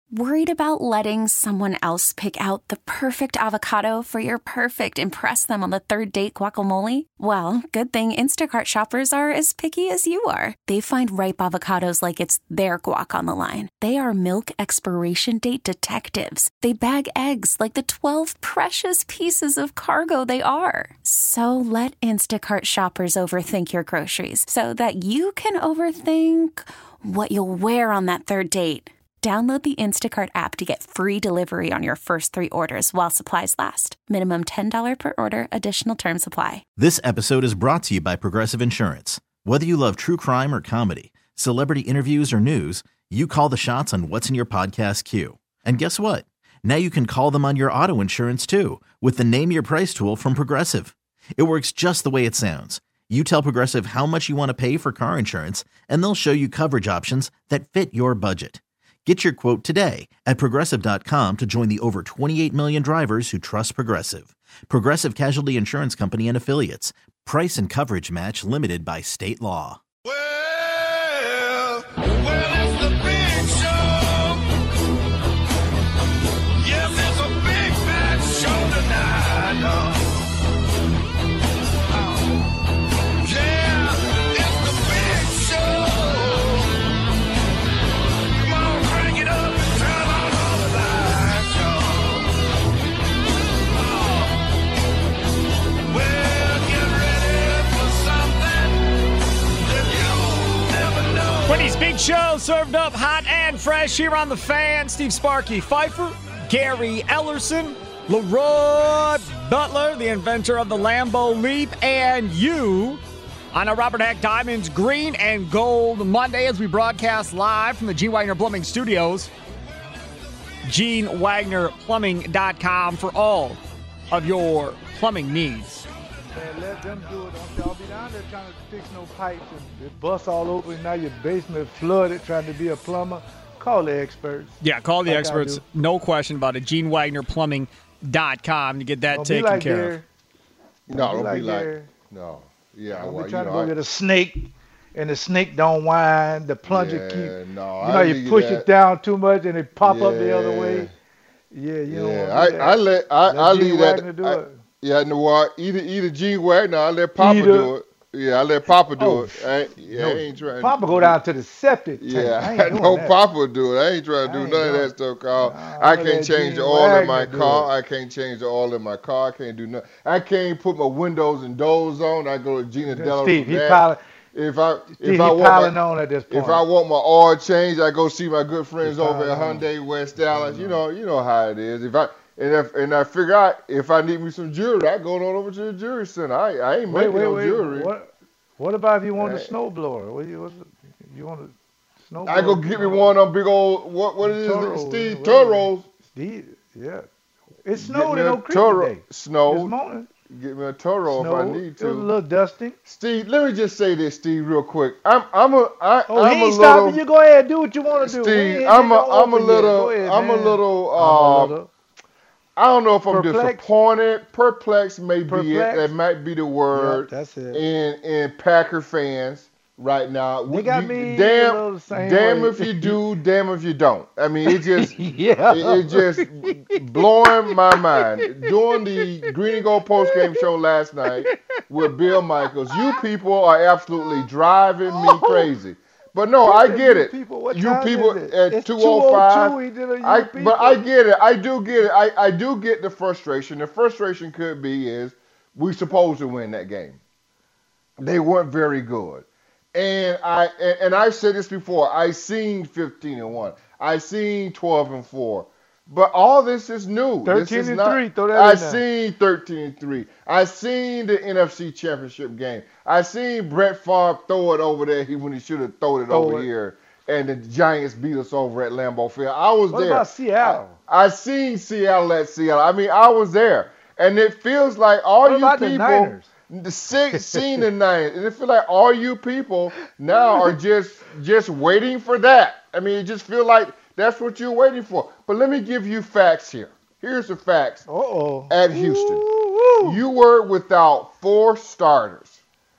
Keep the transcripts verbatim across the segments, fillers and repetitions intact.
Worried about letting someone else pick out the perfect avocado for your perfect impress them on the third date guacamole? Well, good thing Instacart shoppers are as picky as you are. They find ripe avocados like it's their guac on the line. They are milk expiration date detectives. They bag eggs like the twelve precious pieces of cargo they are. So let Instacart shoppers overthink your groceries so that you can overthink what you'll wear on that third date. Download the Instacart app to get free delivery on your first three orders while supplies last. Minimum ten dollars per order. Additional terms apply. This episode is brought to you by Progressive Insurance. Whether you love true crime or comedy, celebrity interviews or news, you call the shots on what's in your podcast queue. And guess what? Now you can call them on your auto insurance too with the Name Your Price tool from Progressive. It works just the way it sounds. You tell Progressive how much you want to pay for car insurance, and they'll show you coverage options that fit your budget. Get your quote today at Progressive dot com to join the over twenty-eight million drivers who trust Progressive. Progressive Casualty Insurance Company and Affiliates. Price and coverage match limited by state law. Well, well, it's the big show. Yes, it's a big fat show tonight. Oh. Yeah, it's the big show. Come on, crank it up and turn on all the lights, y'all. Oh. Well, get ready for something that you'll never know. Wendy's Big Show served up hot and fresh here on The Fan. Steve Sparky Pfeiffer, Gary Ellerson, Leroy Butler, the inventor of the Lambeau Leap, and you on a Robert Hack Diamonds Green and Gold Monday as we broadcast live from the Gene Wagner Plumbing Studios. Gene Wagner Plumbing dot com for all of your plumbing needs. Man, let them do it. Don't y'all be down there trying to fix no pipes and it busts all over and now your basement flooded trying to be a plumber. Call the experts. Yeah, call the Like I experts. do. No question about it. Gene Wagner Plumbing dot com to get that Don't be taken like care Gary. of. No, Don't be don't like be like, Gary. no. Yeah, Don't well, be you trying know, to go I- get a snake and the snake don't whine. The plunger yeah, keep. no, You I know, you leave push that. it down too much and it pop up the other Yeah. way. Yeah, you don't Yeah, want to do that. I, I let I, Let I Gene leave Wagner that. do I- it. Yeah, no, what? Either either Gene Wagner, I let Papa Either. do it. Yeah, I let Papa do Oh, it. I ain't, yeah, no. I ain't trying. Papa go down to the septic tank. Yeah, I I ain't doing know that. Papa do it. I ain't trying to I do ain't none of doing that stuff, Carl. Nah, I I'm gonna can't let change the Gene oil in my Wagner do car. it. I can't change the oil in my car. I can't do nothing. I can't put my windows and doors on. I go to Gina Della Steve, for he that. piling, If I Steve, if he I want piling my, on at this point. if I want my oil changed, I go see my good friends He over at piling on. Hyundai West Dallas. You know, you know how it is. If I and if and I figure out if I need me some jewelry, I go on over to the jewelry center. I I ain't Wait, making wait, no wait. jewelry. What, what about if you want a Hey. snowblower? What you, what's it, you want a snowblower? I go get me one of them big old what what is Toros, it, Steve whatever. Toros. Steve, yeah. It Get snowed me in a Oak Creek Toro today. This snow. morning. Get me a Toro if I Snowed. need It was a to. little dusty. Steve, let me just say this, Steve, real quick. I'm I'm a I, Oh, I'm he a ain't stopping little you. Go ahead, do what you want to do. We Steve. ain't I'm a no I'm a open yet. little Go ahead, I'm a man. little I'm uh a little I don't know if I'm Perplexed? disappointed. Perplexed may be it. Perplexed? That might be the Yep, word. that's it. in in Packer fans right now. They got You- me a damn, little the same damn way. if you do, damn if you don't. I mean, it just yeah. it, it just blowing my mind. Doing the Green and Gold post game show last night with Bill Michaels, you people are absolutely driving me crazy. But no, I get You it. people, what You time people is it? at It's two oh five. He did a you I, people. but I get it. I do get it. I, I do get the frustration. The frustration could be is we supposed to win that game. They weren't very good. And I and, and I've said this before. I seen fifteen and one. I seen twelve and four. But all this is new. This thirteen is and not, three. Throw that I in there. seen thirteen and three. I seen the N F C Championship game. I seen Brett Favre throw it over there when he should have thrown it Throw over it. here. And the Giants beat us over at Lambeau Field. I was What there. about Seattle? I, I seen Seattle at Seattle. I mean, I was there. And it feels like all What you about the people, Niners? the six, seen the Niners, and it feels like all you people now are just just waiting for that. I mean, it just feel like that's what you're waiting for. But let me give you facts here. Here's the facts. Uh-oh. At Houston, Woo-woo. you were without four starters.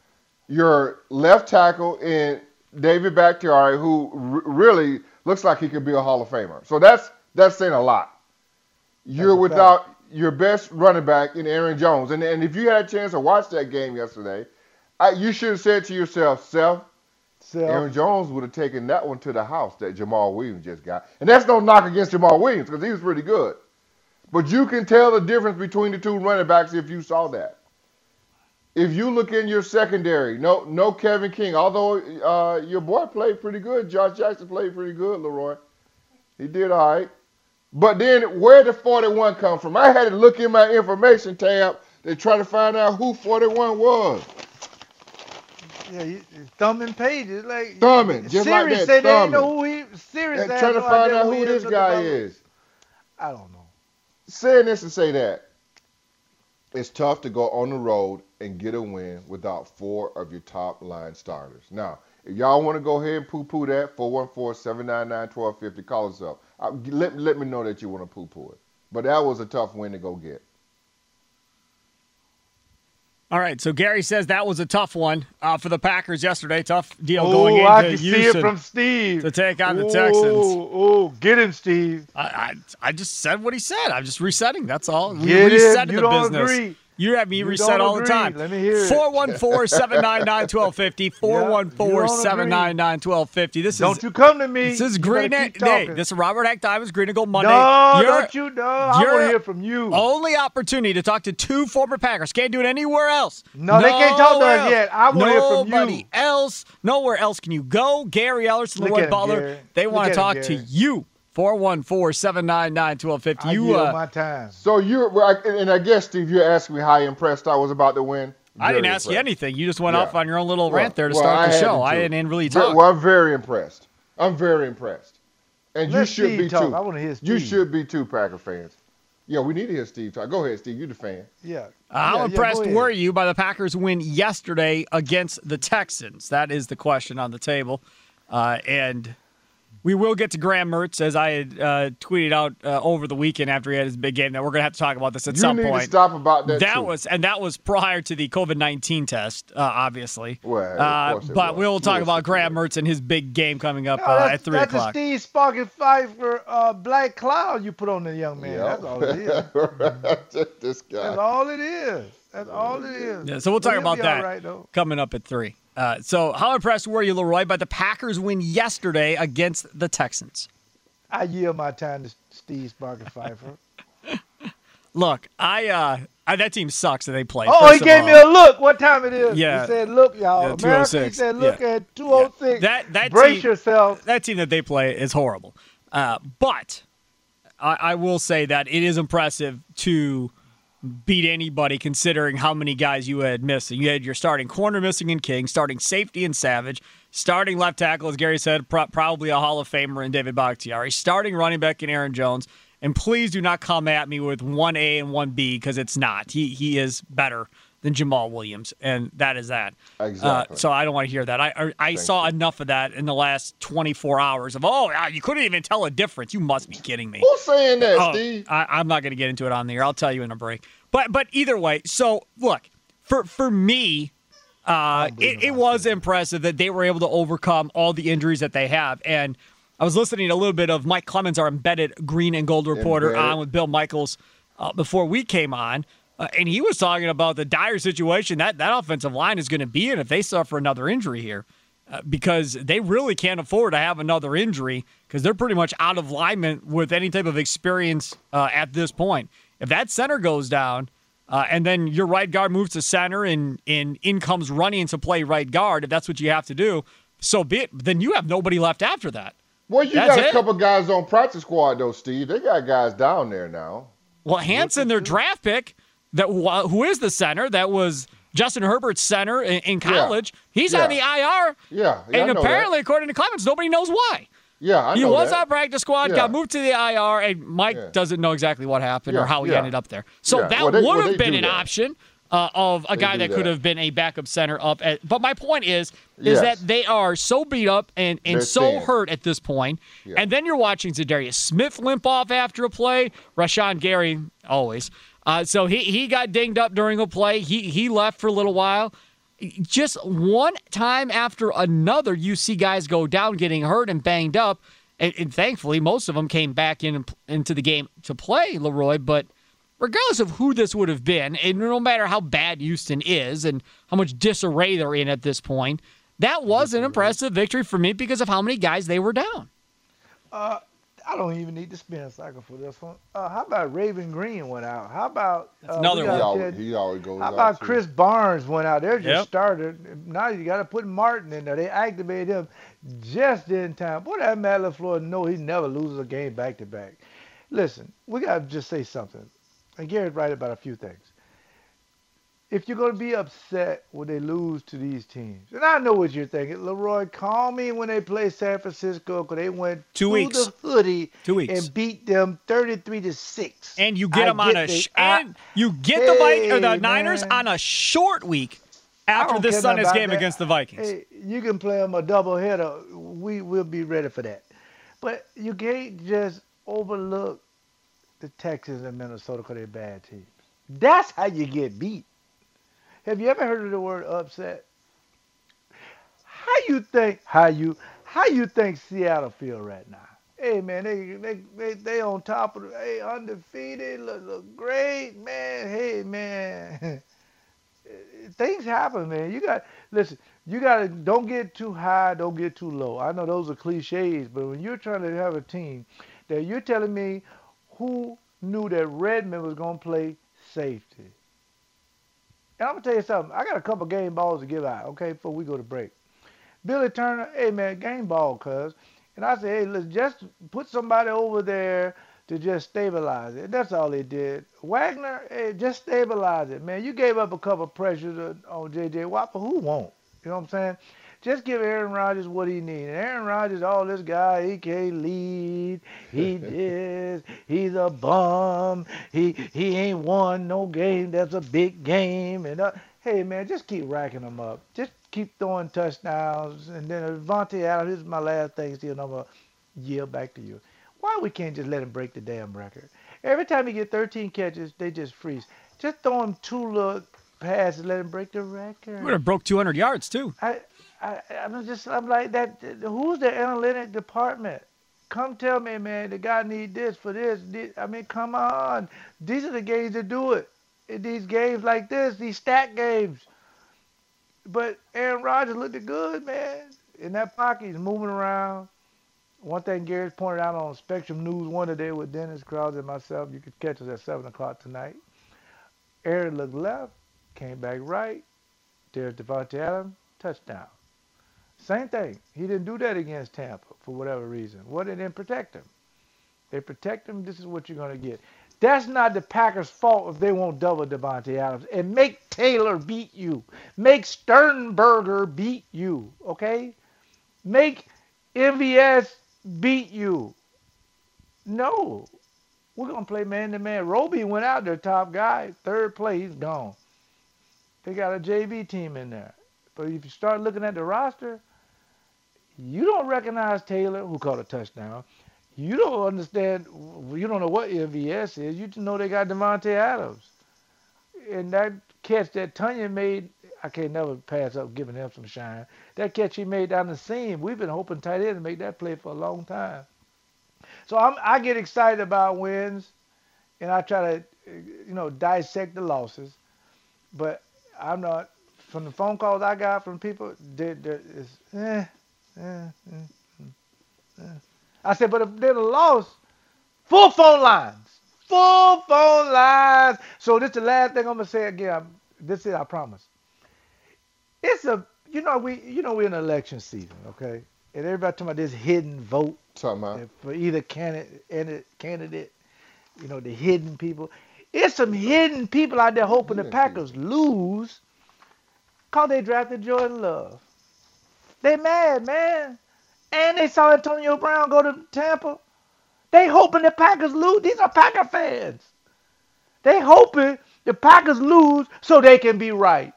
Your left tackle in David Bakhtiari, who r- really looks like he could be a Hall of Famer. So that's That's saying a lot. You're That's a without your best running back in Aaron Jones. And, and if you had a chance to watch that game yesterday, I, you should have said to yourself, Seth, So, Aaron Jones would have taken that one to the house that Jamal Williams just got. And that's no knock against Jamal Williams because he was pretty good. But you can tell the difference between the two running backs if you saw that. If you look in your secondary, no no Kevin King, although uh, your boy played pretty good. Josh Jackson played pretty good, Leroy. He did all right. But then where did forty-one come from? I had to look in my information tab to try to find out who forty-one was. yeah, you, thumbing pages like Thumbing, just like Siri that, said they thumbing. didn't know who he. Siri And said trying to no find idea out who he this is. guy is. I don't know. Saying this to say that, it's tough to go on the road and get a win without four of your top line starters. Now, if y'all want to go ahead and poo-poo that, four one four, seven nine nine, one two five zero, call us up. I, let, let me know that you want to poo-poo it. But that was a tough win to go get. All right, so Gary says that was a tough one uh, for the Packers yesterday. Tough deal Oh, going I into can see it Houston from Steve. to take on the Ooh, Texans. Oh, get him, Steve. I, I I just said what he said. I'm just resetting. That's all. We Get him. resetted You the don't business. agree. You have me You reset don't all agree. the time. Let me hear it. four one four, seven nine nine, one two five zero. four one four, seven nine nine, one two five zero. This Don't is you come to me. this is You Green better Day. keep talking. This is Robert Hack Diamonds Green and Gold Monday. No, Your don't you? No, I want your to hear from you. only opportunity to talk to two former Packers. Can't do it anywhere else. No, they can't talk to Nowhere us else. yet. I wanna hear from you. Nobody else. Nowhere else can you go. Gary Ellerson, Look Leroy at him, Butler. Gary. They Look want to at him, talk to Gary. you. four one four, seven nine nine, one two five zero. I You, yield uh, my time. So you're, well, I- and I guess, Steve, you're asking me how impressed I was about the win. I didn't Very ask you impressed. anything. You just went Yeah. off on your own little Well, rant there to well, start I the had show. to I too. didn't really Ve- talk. Well, I'm very impressed. I'm very impressed. And you Let should Steve be talk. too. I wanna hear You Steve. should be too, Packer fans. Yeah, we need to hear Steve talk. Go ahead, Steve. You're the fan. Yeah. Uh, How Yeah, yeah, impressed go ahead. were you by the Packers' win yesterday against the Texans? That is the question on the table. Uh, and we will get to Graham Mertz, as I had uh, tweeted out uh, over the weekend after he had his big game, that we're going to have to talk about this at You some need point. to stop about that. That too. was and that was prior to the COVID nineteen test, uh, obviously. Well, of uh, course it but was. we'll talk Little about Graham situation. Mertz and his big game coming up No, uh, that's, at three that's o'clock. a Steve Sparky Pfeiffer uh, black cloud you put on the young man. Yep. That's all it is. This guy. That's all it is. That's all it is. Yeah, so we'll talk But he'll about be that all right, though. coming up at three. Uh, so how impressed were you, Leroy, by the Packers' win yesterday against the Texans? I yield my time to Steve Sparky Pfeiffer. Look, I, uh, I that team sucks that they play. Oh, first he of gave all. me a look. What time it is? Yeah. He said, look, y'all. Yeah, America, he two oh six. said, look Yeah. at two oh six. That that Brace team, yourself. that team that they play is horrible. Uh, but I, I will say that it is impressive to beat anybody considering how many guys you had missing. You had your starting corner missing in King, starting safety in Savage, starting left tackle, as Gary said, pro- probably a Hall of Famer in David Bakhtiari, starting running back in Aaron Jones. And please do not come at me with one A and one B because it's not. He he is better than Jamal Williams, and that is that. Exactly. Uh, so I don't want to hear that. I I, I saw enough of that in the last twenty-four hours of, oh, yeah, you couldn't even tell a difference. You must be kidding me. Who's saying that, Oh, Steve? I, I'm not going to get into it on the air. I'll tell you in a break. But but either way, so look, for for me, uh, it, it was impressive that they were able to overcome all the injuries that they have. And I was listening to a little bit of Mike Clemens, our embedded green and gold reporter, Embedded. on with Bill Michaels uh, before we came on. Uh, and he was talking about the dire situation that that offensive line is going to be in if they suffer another injury here. Uh, because they really can't afford to have another injury because they're pretty much out of alignment with any type of experience uh, at this point. If that center goes down uh, and then your right guard moves to center and, and in comes running to play right guard, if that's what you have to do, so be it. Then you have nobody left after that. Well, you That's got a it. couple guys on practice squad, though, Steve. They got guys down there now. Well, Hanson, their draft pick, that wa- who is the center, that was Justin Herbert's center in, in college, he's Yeah. on the I R. Yeah, yeah, I And know apparently, that. according to Clemens, nobody knows why. Yeah, I He know was that. on practice squad, Yeah. got moved to the I R, and Mike Yeah. doesn't know exactly what happened or Yeah, how he yeah. ended up there. So Yeah. that Well, they- would well, have they been do an that. option uh, of a They guy do that could that. have been a backup center up at. But my point is, is Yes. that they are so beat up and, and They're so thin. hurt at this point. Yeah. And then you're watching Zadarius Smith limp off after a play. Rashawn Gary, always. Uh, so he, he got dinged up during a play. He he left for a little while. Just one time after another, you see guys go down getting hurt and banged up. And, and thankfully, most of them came back in into the game to play, Leroy. But regardless of who this would have been, and no matter how bad Houston is and how much disarray they're in at this point, that was an impressive victory for me because of how many guys they were down. Uh, I don't even need to spin a cycle for this one. Uh, how about Raven Green went out? How about uh, another we one. He got always, Ted- he always goes How out, about too. Chris Barnes went out? They're just Yep. started. Now you got to put Martin in there. They activated him just in time. Boy, that Matt LaFleur know he never loses a game back to back. Listen, we got to just say something. And Gary's right about a few things. If you're going to be upset when they lose to these teams, and I know what you're thinking, Leroy, call me when they play San Francisco because they went Two to weeks. the hoodie Two weeks. and beat them thirty-three to six. And you get I them on get a the- sh- I- and you get the Vi- or the Hey, Niners man. on a short week I after don't this care nothing Sunday's about game that. against the Vikings. Hey, you can play them a doubleheader. We will be ready for that. But you can't just overlook the Texans and Minnesota because they're bad teams. That's how you get beat. Have you ever heard of the word upset? How you think how you how you think Seattle feel right now? Hey man, they they they, they on top of the hey undefeated, look, look great, man. Hey man. Things happen, man. You got listen. You gotta don't get too high, don't get too low. I know those are cliches, but when you're trying to have a team, that you're telling me who knew that Redmond was gonna play safety. And I'm gonna tell you something. I got a couple game balls to give out, okay, before we go to break. Billy Turner, hey man, game ball, cuz. And I said, hey, let's just put somebody over there to just stabilize it. That's all they did. Wagner, hey, just stabilize it, man. You gave up a couple pressures on J J Watt, but who won't? You know what I'm saying? Just give Aaron Rodgers what he needs. And Aaron Rodgers, all this guy, he can't lead. He this. He's a bum. He he ain't won no game. That's a big game. And uh, hey, man, just keep racking them up. Just keep throwing touchdowns. And then Devontae Adams, this is my last thing, still, and I'm going to yield back to you. Why we can't just let him break the damn record? Every time he get thirteen catches, they just freeze. Just throw him two little passes, let him break the record. Would have broke two hundred yards too. I, I, I'm just, I'm like that. Who's the analytic department? Come tell me, man, the guy need this for this. this. I mean, come on. These are the games that do it. In these games like this, these stat games. But Aaron Rodgers looked good, man. In that pocket, he's moving around. One thing Gary's pointed out on Spectrum News one today with Dennis Krause and myself, you could catch us at seven o'clock tonight. Aaron looked left, came back right. There's Devontae Adams, touchdown. Same thing. He didn't do that against Tampa for whatever reason. What did they didn't protect him? They protect him. This is what you're going to get. That's not the Packers' fault if they won't double Devontae Adams. And make Taylor beat you. Make Sternberger beat you. Okay? Make M V S beat you. No. We're going to play man-to-man. Roby went out there, top guy. Third play, he's gone. They got a J V team in there. But if you start looking at the roster, you don't recognize Taylor, who caught a touchdown. You don't understand, you don't know what M V S is. You just know they got Devontae Adams. And that catch that Tanya made, I can't never pass up giving him some shine. That catch he made down the seam, we've been hoping tight end to make that play for a long time. So I'm, I get excited about wins, and I try to, you know, dissect the losses. But I'm not, from the phone calls I got from people, there, there is, eh, eh, eh, eh. I said, but if they're the loss, full phone lines. Full phone lines. So this is the last thing I'm gonna say again. This is I promise. It's a you know we you know we're in election season, okay? And everybody talking about this hidden vote Talking about for either candidate candidate, you know, the hidden people. It's some hidden people out there hoping the Yeah, Packers lose because they drafted Jordan Love. They mad, man. And they saw Antonio Brown go to Tampa. They hoping the Packers lose. These are Packer fans. They hoping the Packers lose so they can be right.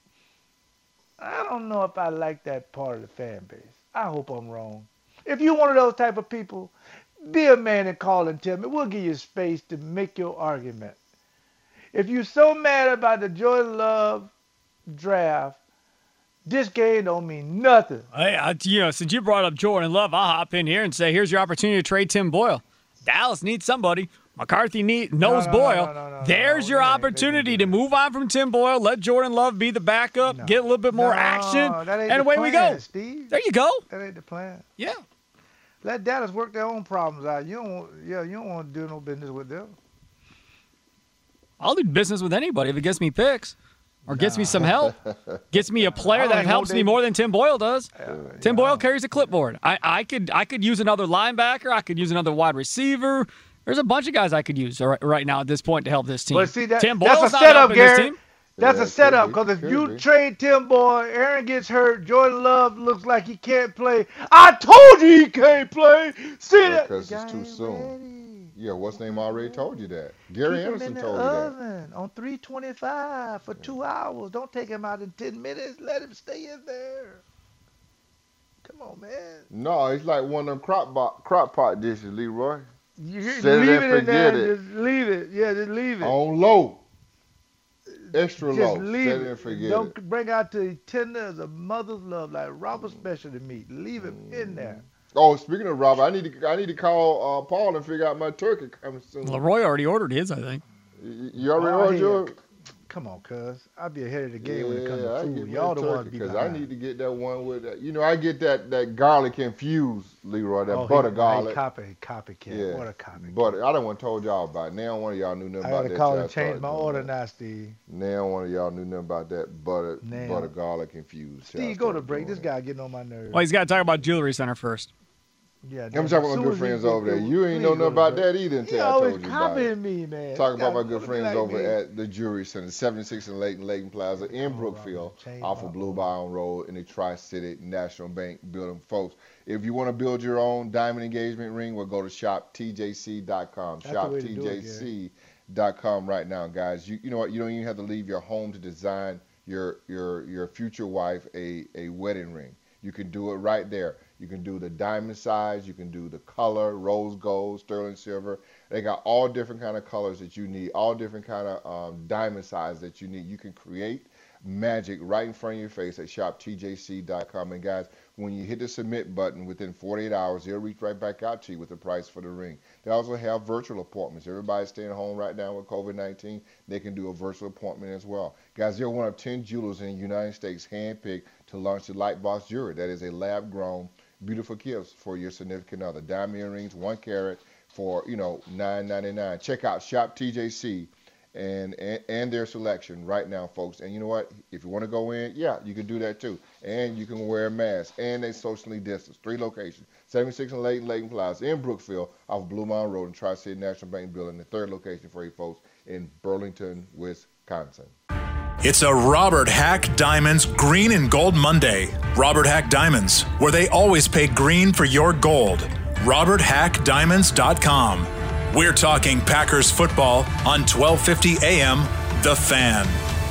I don't know if I like that part of the fan base. I hope I'm wrong. If you're one of those type of people, be a man and call and tell me. We'll give you space to make your argument. If you're so mad about the Jordan Love draft, This game don't mean nothing. Hey, I, you know, since you brought up Jordan Love, I'll hop in here and say, here's your opportunity to trade Tim Boyle. Dallas needs somebody. McCarthy need, knows No, no, Boyle. no, no, no, There's no, your they ain't- opportunity they to ain't do move on from Tim Boyle. Let Jordan Love be the backup. No. Get a little bit more No, action. that ain't And the away we plan, go. Steve. There you go. That ain't the plan. Yeah. Let Dallas work their own problems out. You don't, want- yeah, you don't want to do no business with them. I'll do business with anybody if it gets me picks or gets me some help. Gets me a I player don't that even helps want me they- more than Tim Boyle does. Uh, Tim yeah, Boyle carries a clipboard. I, I could I could use another linebacker. I could use another wide receiver. There's a bunch of guys I could use right, right now at this point to help this team. But see, that, Tim that's Boyle's a not setup, helping this Gary. team. That's Yeah, a it setup could be, because if could you be. trade Tim Boyle, Aaron gets hurt, Jordan Love looks like he can't play. I told you he can't play. See that? Because The it's guy too ain't soon. ready. Yeah, what's name already told you that. Gary Keep him Anderson in the told you that. oven on three twenty-five for two hours. Don't take him out in ten minutes. Let him stay in there. Come on, man. No, it's like one of them crock pot, crock pot dishes, Leroy. You Set leave it it and in there. forget it. Just leave it. Yeah, just leave it. On low. Extra Just low. leave Set it. it and forget Don't it. bring out the tender as a mother's love, like Robert specialty meat. Leave him in there. Oh, speaking of Robert, I need to I need to call uh, Paul and figure out my turkey coming soon. Leroy already ordered his, I think. You, you already Oh, ordered yeah. your? Come on, cuz. I'll be ahead of the game when it comes Yeah, to I food. get me Y'all a the ones turkey be because I behind. need to get that one with that. You know, I get that that garlic infused, Leroy. That Oh, butter he, garlic. He copy, copycat. Yeah. What a copycat. Butter. I don't want to told y'all about it. Now one of y'all knew nothing I about gotta that. call till I and change started my doing order that. now, Steve. Now one of y'all knew nothing about that butter Now. butter garlic infused. till I Steve, go to started break. doing This it. guy getting on my nerves. Well, he's got to talk about Jewelry Center first. Yeah, I'm damn, talking as about my soon good as he friends get over there. through, You ain't please know go nothing to about break. that either He until I always told you about it. copying me, man. Talking This about my guy good looking friends like over me. at the Jewelry Center, seventy-six and Layton, Layton Plaza in on, Brookfield, Robert. Change off my of Blue order. Bound Road in the Tri-City National Bank building. Folks, if you want to build your own diamond engagement ring, well, go to shop T J C dot com. That's the shop way to T do J it, C dot com right now, guys. You you know what? You don't even have to leave your home to design your your your future wife a, a wedding ring. You can do it right there. You can do the diamond size. You can do the color, rose gold, sterling silver. They got all different kind of colors that you need, all different kind of um, diamond size that you need. You can create magic right in front of your face at shop T J C dot com. And guys, when you hit the submit button within forty-eight hours, they'll reach right back out to you with the price for the ring. They also have virtual appointments. Everybody's staying home right now with COVID nineteen. They can do a virtual appointment as well. Guys, they're one of ten jewelers in the United States handpicked to launch the Lightbox Jewelry. That is a lab-grown, beautiful gifts for your significant other. Diamond earrings, one carat for, you know, nine ninety-nine. Check out Shop T J C and, and and their selection right now, folks. And you know what? If you want to go in, yeah, you can do that too. And you can wear a mask. And they socially distance. Three locations. seventy-six and Layton, Layton Plaza in Brookfield off Blue Mountain Road in Tri-City National Bank Building. The third location for you folks in Burlington, Wisconsin. It's a Robert Hack Diamonds Green and Gold Monday. Robert Hack Diamonds, where they always pay green for your gold. robert hack diamonds dot com. We're talking Packers football on twelve fifty A M The Fan.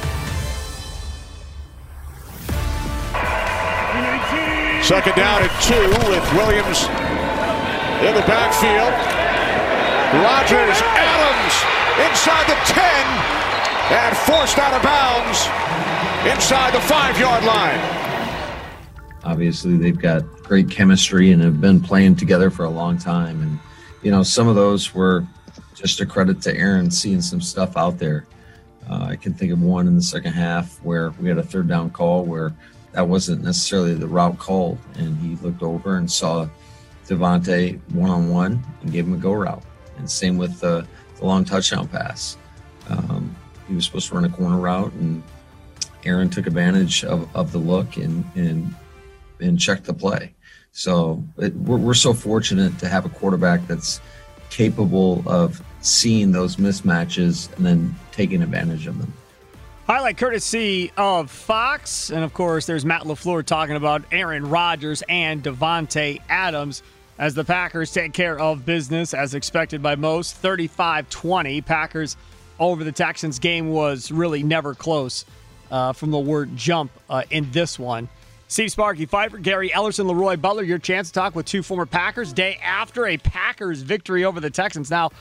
Second down and two with Williams in the backfield. Rodgers, Adams inside the ten and forced out of bounds inside the five-yard line. Obviously, they've got great chemistry and have been playing together for a long time. And, you know, some of those were just a credit to Aaron seeing some stuff out there. Uh, I can think of one in the second half where we had a third down call where that wasn't necessarily the route called. And he looked over and saw Devontae one-on-one and gave him a go route. And same with the, the long touchdown pass. Um, he was supposed to run a corner route, and Aaron took advantage of, of the look and, and and checked the play. So it, we're, we're so fortunate to have a quarterback that's capable of seeing those mismatches and then taking advantage of them. Highlight courtesy of Fox. And, of course, there's Matt LaFleur talking about Aaron Rodgers and Devontae Adams as the Packers take care of business as expected by most. thirty-five twenty. Packers over the Texans. Game was really never close uh, from the word jump uh, in this one. Steve Sparky Pfeiffer, Gary Ellerson, Leroy Butler, your chance to talk with two former Packers day after a Packers victory over the Texans. Now,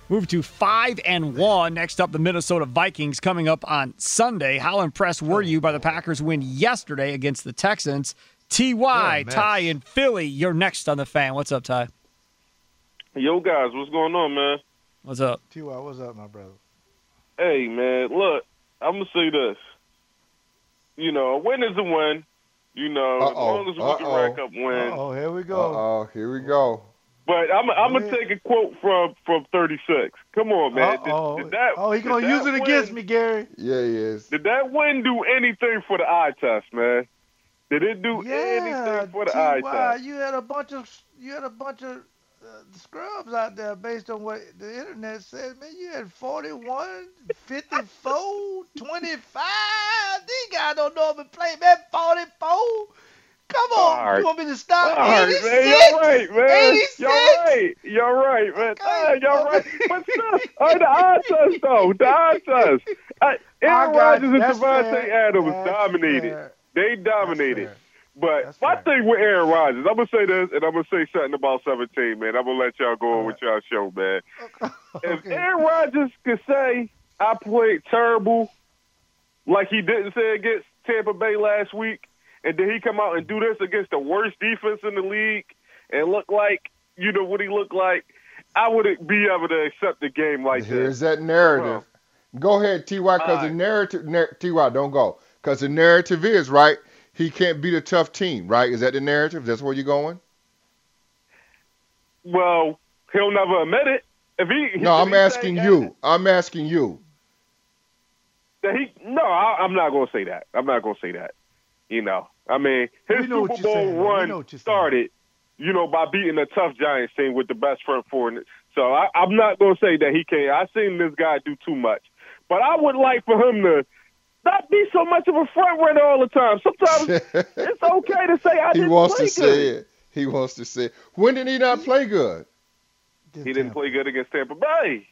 Move to five and one. Next up, the Minnesota Vikings coming up on Sunday. How impressed were you by the Packers' win yesterday against the Texans? T Y, Ty, and Philly, you're next on the Fan. What's up, Ty? Yo, guys, what's going on, man? What's up? T Y, what's up, my brother? Hey, man, look, I'm going to say this. You know, a win is a win. You know, Uh-oh. as long as we Uh-oh. can rack up wins. Oh, here we go. Uh-oh, here we go. But I'm, I'm going to take a quote from, from thirty-six. Come on, man. Uh-oh. Did, did that, oh, he's going to use it win, against me, Gary. Yeah, he is. Did that win do anything for the eye test, man? Did it do Yeah, anything for the T eye Y, test? you had a bunch of you had a bunch of uh, scrubs out there based on what the internet said. Man, you had forty-one, fifty-four, twenty-five. These guys don't know if it play, man. forty-four. Come on, All right. you want me to stop? All right, eighty-six? man. You're right, man. eighty-six? You're right. You're right, man. Okay. Ah, you're right. But still, oh, the eye test, though. The eye test. Uh, Aaron I got Rodgers you. and That's Devontae fair. Adams That's dominated. fair. They dominated. fair. But That's my fair. thing with Aaron Rodgers, I'm going to say this, and I'm going to say something about seventeen, man. I'm going to let y'all go on with y'all show, man. If Okay. Aaron Rodgers could say, I played terrible, like he didn't say against Tampa Bay last week, and then he come out and do this against the worst defense in the league and look like, you know, what he looked like, I wouldn't be able to accept the game like Here's that. that narrative. Go ahead, T Y, because All the right. narrative, nar- T Y, don't go. Because the narrative is, right, he can't beat a tough team, right? Is that the narrative? That's where you're going? Well, he'll never admit it. If he, No, if I'm he say asking that- you. I'm asking you. That he, no, I, I'm not going to say that. I'm not going to say that. You know, I mean, his We know what Super you're Bowl saying, man. We run know what you're saying. started, you know, by beating a tough Giants team with the best front four. in it. So I, I'm not going to say that he can't. I've seen this guy do too much. But I would like for him to not be so much of a front runner all the time. Sometimes it's okay to say I He didn't wants play to good. say it. He wants to say it. When did he not play good? Against He didn't Tampa. play good against Tampa Bay.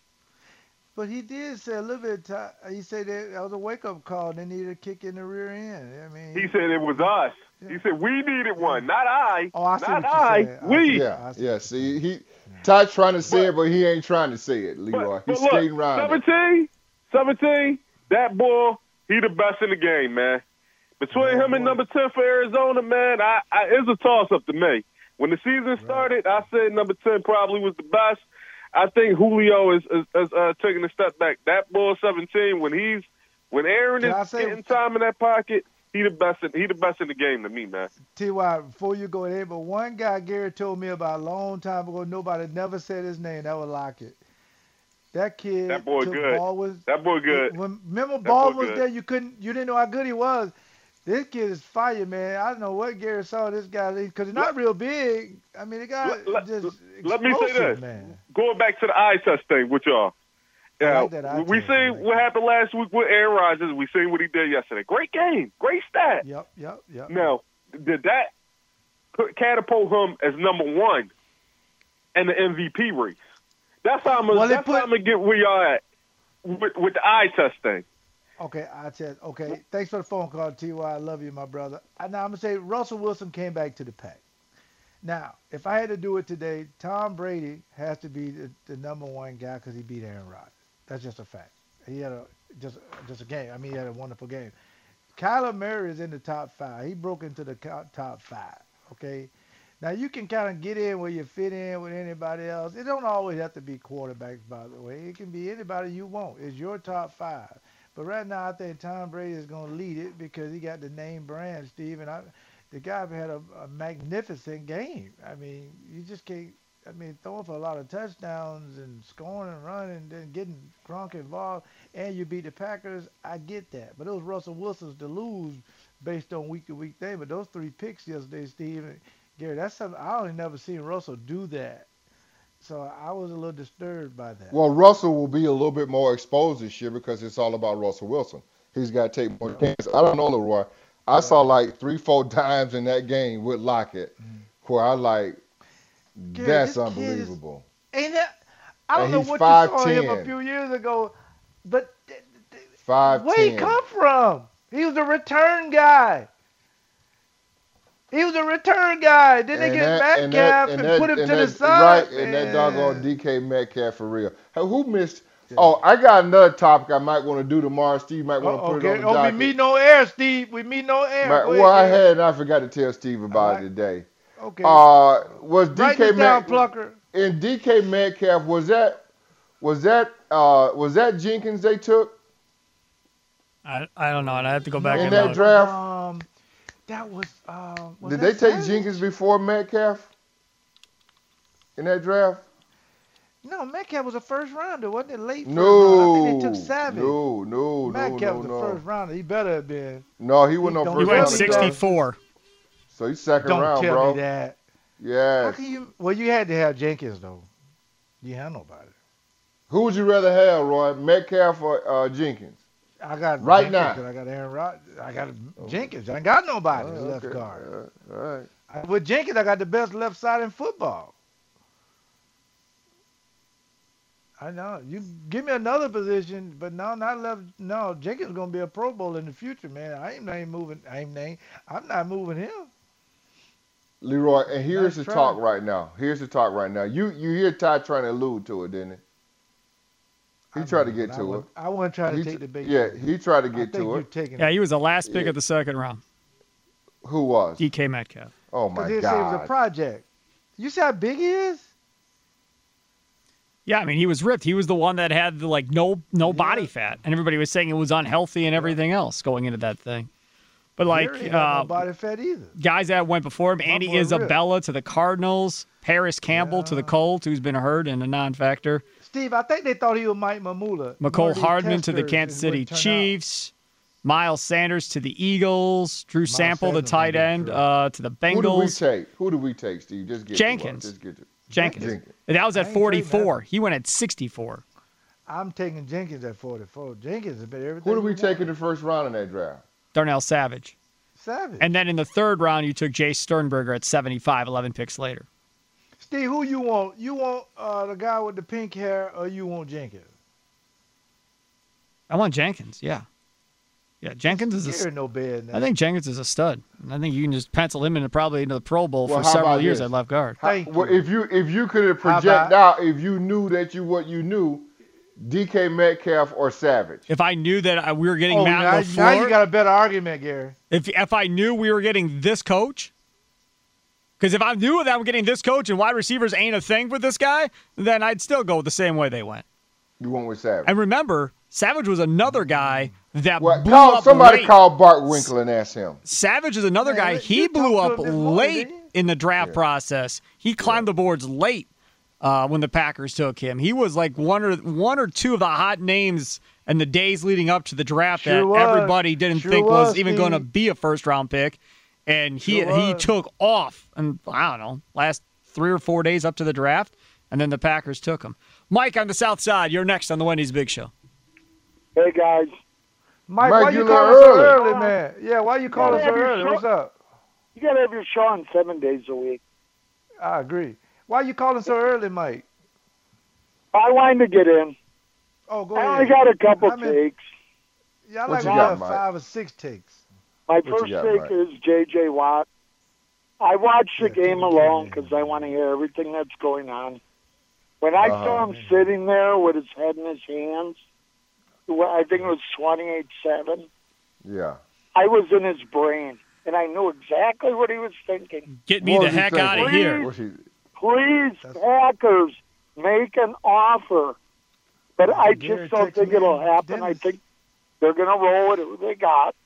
But he did say a little bit. Of ti- he said that, that was a wake-up call. They needed a kick in the rear end. I mean, He said it was us. He said we needed one, not I. Oh, I see not what you're I. saying. I We. see. Yeah, I see. yeah. See, he Ty's trying to say it, but he ain't trying to say it, Leroy. But, He's but skating look, around it. seventeen, seventeen, that boy, he the best in the game, man. Between Yeah, him and boy. number ten for Arizona, man, I, I it's a toss-up to me. When the season started, I said number ten probably was the best. I think Julio is, is, is uh, taking a step back. That boy, seventeen, when he's when Aaron Can I is say- getting time in that pocket, he the best. In, he the best in the game to me, man. T Y, before you go there, but one guy Gary told me about a long time ago, nobody never said his name. That was Lockett. That kid That boy took good. Baldwin. That boy good. When, remember boy Baldwin was good. there, you couldn't, you didn't know how good he was. This kid is fire, man. I don't know what Gary saw this guy because he's not real big. I mean, the guy Let- let- just let me say explosive, this. man. Going back to the eye test thing with y'all. I Yeah, like that eye we test. seen I like what that. happened last week with Aaron Rodgers. We seen what he did yesterday. Great game, great stat. Yep, yep, yep. Now, did that put, catapult him as number one in the M V P race? That's how I'm gonna. Well, they that's put- how I'm gonna get where y'all at with, with the eye test thing. Okay, I said, okay, thanks for the phone call, T Y. I love you, my brother. I, now, I'm going to say Russell Wilson came back to the pack. Now, if I had to do it today, Tom Brady has to be the, the number one guy because he beat Aaron Rodgers. That's just a fact. He had a just just a game. I mean, he had a wonderful game. Kyler Murray is in the top five. He broke into the co- top five, okay? Now, you can kind of get in where you fit in with anybody else. It don't always have to be quarterbacks, by the way. It can be anybody you want. It's your top five. But right now, I think Tom Brady is going to lead it because he got the name brand, Steve. And I, the guy had a, a magnificent game. I mean, you just can't, I mean, throwing for a lot of touchdowns and scoring and running and then getting Gronk involved, and you beat the Packers, I get that. But it was Russell Wilson's to lose based on week-to-week thing. But those three picks yesterday, Steve and Gary, that's something I only never seen Russell do that. So I was a little disturbed by that. Well, Russell will be a little bit more exposed this year because it's all about Russell Wilson. He's got to take more chances. I don't know, Leroy. I saw like three, four times in that game with Lockett where I like, Gary, that's this kid is- unbelievable. Ain't that? I don't And know he's what you saw him a five ten. few years ago, but th- th- five where he ten. come from? He was a return guy. He was a return guy. Then they And get that- and Metcalf that- and, and that- put him and to the that- side. Right, and that man. doggone D K Metcalf for real. Hey, who missed? Oh, I got another topic I might want to do tomorrow. Steve might want to Uh-oh, put it Gary. on the Oh, we docket. meet no air, Steve. We meet no air. My- Go well, I ahead, Gary. had and I forgot to tell Steve about right. it today. Okay. Uh, was D Write K this down, Met- Plucker. in D K Metcalf, was that was that uh, was that Jenkins they took I, I don't know. And I have to go back in and that look. draft? Um, that was. Um, was Did that they take Savage? Jenkins before Metcalf in that draft? No, Metcalf was a first rounder, wasn't it? Late first No, round. I think they took Savage. no, no, no, Metcalf no, was the no. first rounder. He better have been. No, he wasn't He no don't first He went round. round. sixty-four. So he's second Don't round, tell bro. me that. How Yes. can you? Well, you had to have Jenkins though. You had nobody. Who would you rather have, Roy? Metcalf or uh, Jenkins? I got Right Jenkins, now. 'cause I got Aaron Rod. I got Jenkins. I ain't got nobody Oh, left okay. guard. All right. I- With Jenkins, I got the best left side in football. I know. You give me another position, but no, not left. No, Jenkins gonna be a Pro Bowl in the future, man. I ain't, I ain't moving. I ain't, I ain't- I'm not moving him. Leroy, and here's Nice the try. talk right now. Here's the talk right now. You you hear Ty trying to allude to it, didn't he? He I tried to know, get but I to it. wasn't- I wasn't trying to He take tr- the bait. Yeah, he tried to I get think to you're it. taking Yeah, he was the last pick Yeah. of the second round. Who was? D K Metcalf. Oh because my he said it was a God. project. You see how big he is? Yeah, I mean, he was ripped. He was the one that had the, like no no body fat, and everybody was saying it was unhealthy and everything else going into that thing. But like Gary ain't got uh, no body fat either. guys that went before him, Andy boy ripped. Isabella to the Cardinals, Paris Campbell to the Colts, who's been hurt and a non-factor. Steve, I think they thought he was Mike Mamula. McCole Hardman to the Kansas City Chiefs. Miles Sanders to the Eagles. Drew Sample, the Sanders gonna tight be end, true. uh, to the Who do we Bengals. take? Who do we take, Steve? Just get Jenkins. To us. Just get to Jenkins. Jenkins. And that was I at ain't trading forty-four. that. He went at sixty-four. I'm taking Jenkins at forty-four. Jenkins has been everything. Who do we you take in want. the first round in that draft? Darnell Savage. Savage. And then in the third round, you took Jay Sternberger at seventy-five, eleven picks later. Steve, who you want? You want uh, the guy with the pink hair, or you want Jenkins? I want Jenkins, yeah. Yeah, Jenkins is a Gary no bad now. I think Jenkins is a stud. And I think you can just pencil him into probably into the Pro Bowl Well, for how several about years this? at left guard. How- Thank well, you. if you if you could have How project about- out, if you knew that you what you knew, D K Metcalf or Savage. If I knew that I- we were getting Oh, Matt now, LaFleur, now you got a better argument, Gary. if if I knew we were getting this coach, because if I knew that I'm getting this coach and wide receivers ain't a thing with this guy, then I'd still go the same way they went. You went with Savage. And remember, Savage was another guy that Well, blew call, up somebody late. call Bart Winkle and ask him. Savage is another Man, guy. you He talked blew to up him this morning, late didn't you? in the draft Yeah. process. He climbed the boards late uh, when the Packers took him. He was like one or one or two of the hot names in the days leading up to the draft Sure that was. everybody didn't Sure think was, was, even going to Steve. be a first round pick. And he Sure he was. took off, and I don't know, last three or four days up to the draft, and then the Packers took him. Mike on the South Side, you're next on the Wendy's Big Show. Hey, guys. Mike, Mike, why you you a calling little so early. early, man? Yeah, why you calling so have your early? show- What's up? You got to have your show on seven days a week. I agree. Why you calling so early, Mike? I wanted to get in. Oh, go I ahead. only got a couple How many- takes. Yeah, I What like you to got, have Mike? five or six takes. My What you first got, take Mike? is J J. Watt. I watched the Yeah, game J J. alone because I want to hear everything that's going on. When I Uh-huh. saw him sitting there with his head in his hands, well, I think it was twenty-eight seven, Yeah. I was in his brain, and I knew exactly what he was thinking. Get me What the was he heck thinking? out of here. What's he- Please, That's- Packers, make an offer. But I Gary just don't texted think me it'll and happen. I Dennis. think they're going to roll with who they got.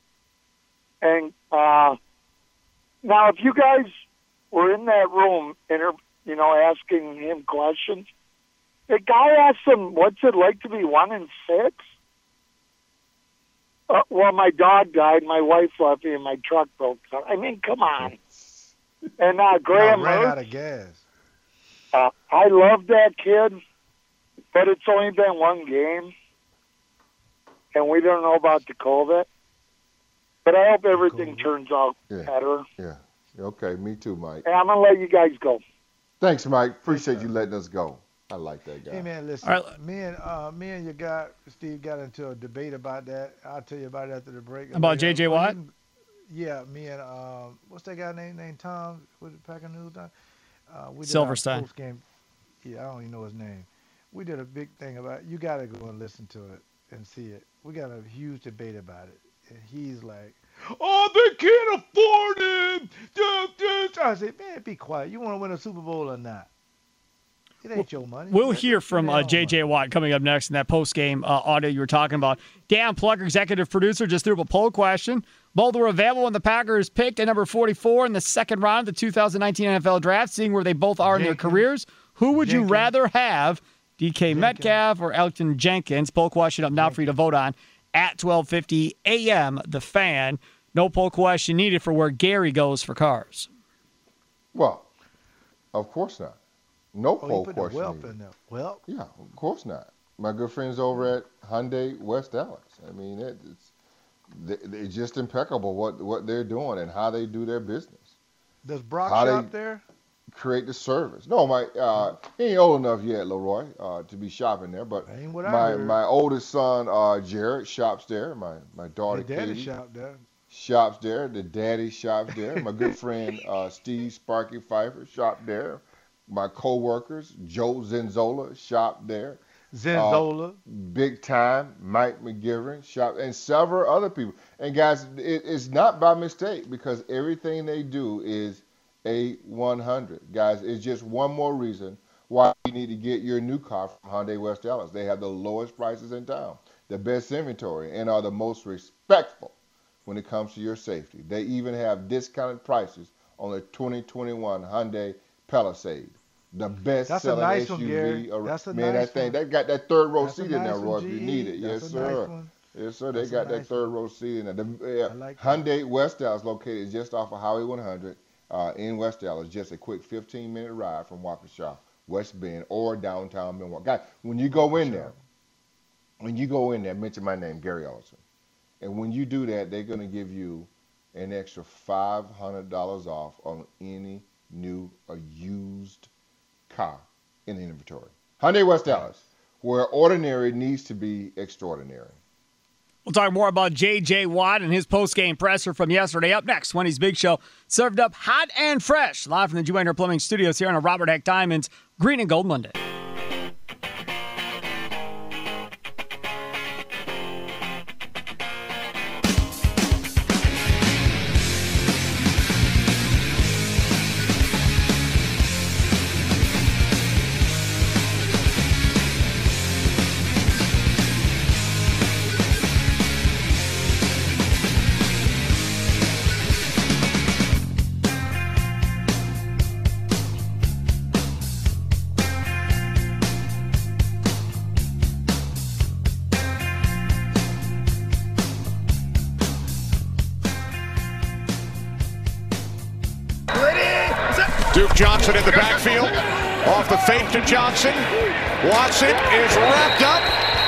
And uh, now, if you guys were in that room, inter- you know, asking him questions, the guy asked him, "What's it like to be one in six?" Uh, well, my dog died, my wife left me, and my truck broke down. I mean, come on. And uh, Graham I ran Mertz, out of gas. uh, I love that kid, but it's only been one game, and we don't know about the COVID. But I hope everything COVID. turns out Yeah. better. Yeah. Okay, me too, Mike. And I'm going to let you guys go. Thanks, Mike. Appreciate you letting us go. I like that guy. Hey man, listen. All right. Me and uh, me and your guy Steve got into a debate about that. I'll tell you about it after the break. About J J. Watt? yeah, me and um, what's that guy named named Tom with the Packer News? Uh, we did Silverstein. Post game. Yeah, I don't even know his name. We did a big thing about it. You got to go and listen to it and see it. We got a huge debate about it, and he's like, "Oh, they can't afford him." I said, "Man, be quiet. You want to win a Super Bowl or not? It ain't your money." We'll hear from uh, J J Watt coming up next in that post-game uh, audio you were talking about. Dan Plugger, executive producer, just threw up a poll question. Both were available when the Packers picked at number forty-four in the second round of the two thousand nineteen N F L Draft, seeing where they both are in their careers. Who would Jenkins. you rather have, D K Jenkins. Metcalf or Elgton Jenkins? Poll question up now Jenkins. for you to vote on at twelve fifty A M, The Fan. No poll question needed for where Gary goes for cars. Well, of course not. No Oh, poll you put the question. whelp needed. in there. Well, Yeah, of course not. My good friends over at Hyundai West Dallas. I mean, it, it's they, they're just impeccable what what they're doing and how they do their business. does Brock How shop they- there? Create the service. No, my uh, he ain't old enough yet, Leroy, uh, to be shopping there. But Ain't what I my heard. my oldest son, uh, Jared, shops there. My my daughter, His daddy Katie, shop there. shops there. The daddy shops there. My good friend uh, Steve Sparky Pfeiffer shop there. My co-workers, Joe Zenzola, shop there. Zenzola. Uh, big time, Mike McGivern, shop, and several other people. And guys, it, it's not by mistake because everything they do is A one hundred. Guys, it's just one more reason why you need to get your new car from Hyundai West Dallas. They have the lowest prices in town, the best inventory, and are the most respectful when it comes to your safety. They even have discounted prices on the twenty twenty-one Hyundai Palisade. The best That's a selling nice S U one, V Gary. around. That's a Man, nice that thing, one. that got that third row That's a seat in there, nice Roy, one, if you G E. need it. That's Yes, a sir. nice one. Yes, sir. They That's a got that nice third row seat in there. The, yeah, I like that. Hyundai West Dallas, located just off of Highway one hundred uh, in West Dallas, just a quick fifteen minute ride from Waukesha, West Bend, or downtown Milwaukee. Guys, when you go in there, when you go in there, mention my name, Gary Ellison. And when you do that, they're going to give you an extra five hundred dollars off on any new or used car in the inventory. Hyundai West Dallas, where ordinary needs to be extraordinary. We'll talk more about J J Watt and his post-game presser from yesterday up next. Wendy's Big Show, served up hot and fresh, live from the Joanner Plumbing Studios here on a Robert Heck Diamonds Green and Gold Monday. Duke Johnson in the backfield. Off the fake to Johnson. Watson is wrapped up